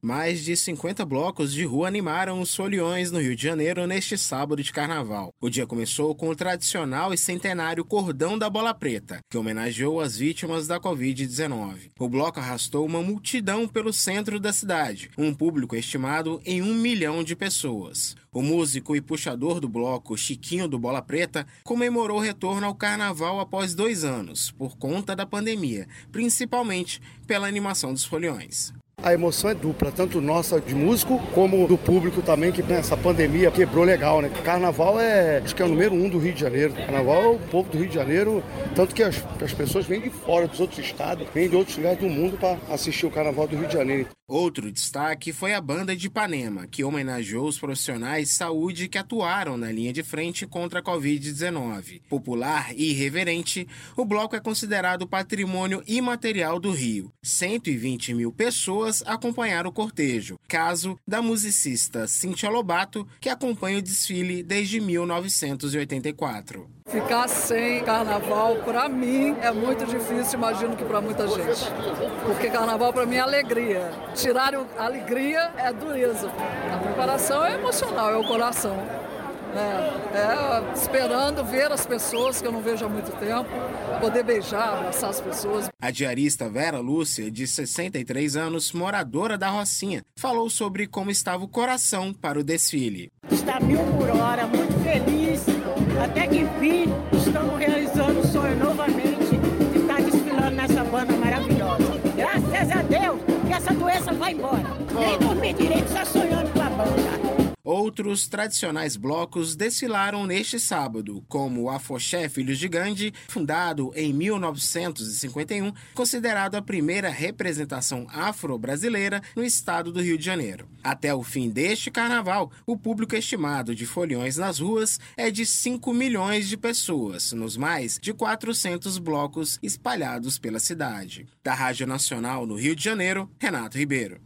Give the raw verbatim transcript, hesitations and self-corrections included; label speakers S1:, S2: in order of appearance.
S1: Mais de cinquenta blocos de rua animaram os foliões no Rio de Janeiro neste sábado de carnaval. O dia começou com o tradicional e centenário Cordão da Bola Preta, que homenageou as vítimas da covid dezenove. O bloco arrastou uma multidão pelo centro da cidade, um público estimado em um milhão de pessoas. O músico e puxador do bloco, Chiquinho do Bola Preta, comemorou o retorno ao carnaval após dois anos, por conta da pandemia, principalmente pela animação dos foliões.
S2: A emoção é dupla, tanto nossa de músico, como do público também, que nessa pandemia quebrou legal, né? Carnaval é, acho que é o número um do Rio de Janeiro. Carnaval é o povo do Rio de Janeiro, tanto que as, as pessoas vêm de fora, dos outros estados, vêm de outros lugares do mundo para assistir o Carnaval do Rio de Janeiro.
S1: Outro destaque foi a Banda de Ipanema, que homenageou os profissionais de saúde que atuaram na linha de frente contra a covid dezenove. Popular e irreverente, o bloco é considerado patrimônio imaterial do Rio. cento e vinte mil pessoas acompanharam o cortejo, caso da musicista Cíntia Lobato, que acompanha o desfile desde mil novecentos e oitenta e quatro.
S3: Ficar sem carnaval, para mim, é muito difícil, imagino que para muita gente. Porque carnaval, para mim, é alegria. Tirar a alegria é dureza. A preparação é emocional, é o coração. É, é esperando ver as pessoas que eu não vejo há muito tempo, poder beijar, abraçar as pessoas.
S1: A diarista Vera Lúcia, de sessenta e três anos, moradora da Rocinha, falou sobre como estava o coração para o desfile.
S4: Está mil por hora, muito feliz, até que enfim estamos realizando o sonho novamente de estar desfilando nessa banda maravilhosa. Graças a Deus que essa doença vai embora. Nem dormir direito, só sonhando com a banda.
S1: Outros tradicionais blocos desfilaram neste sábado, como o Afoxé Filhos de Gandhi, fundado em mil novecentos e cinquenta e um, considerado a primeira representação afro-brasileira no estado do Rio de Janeiro. Até o fim deste carnaval, o público estimado de foliões nas ruas é de cinco milhões de pessoas, nos mais de quatrocentos blocos espalhados pela cidade. Da Rádio Nacional no Rio de Janeiro, Renato Ribeiro.